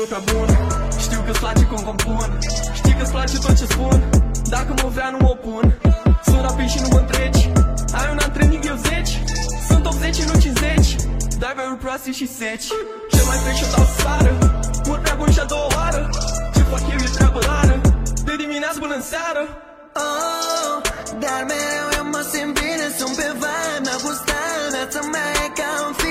mult prea bun. Știu că-ți place cum compun, știi că-ți place tot ce spun. Dacă mă vrea nu mă opun, sunt rapid și nu mă întreci. Ai un antrening, eu 10, sunt top 10, nu 50. Driver proaste și seci, cel mai fresh și-o dau sară. Mor prea bun și a doua oară, ce fac eu e treabă rară. De dimineață până în seară. Oh, dar mereu eu mă simt bine, sunt pe vibe, mi-a gustat, viața mea e ca un film.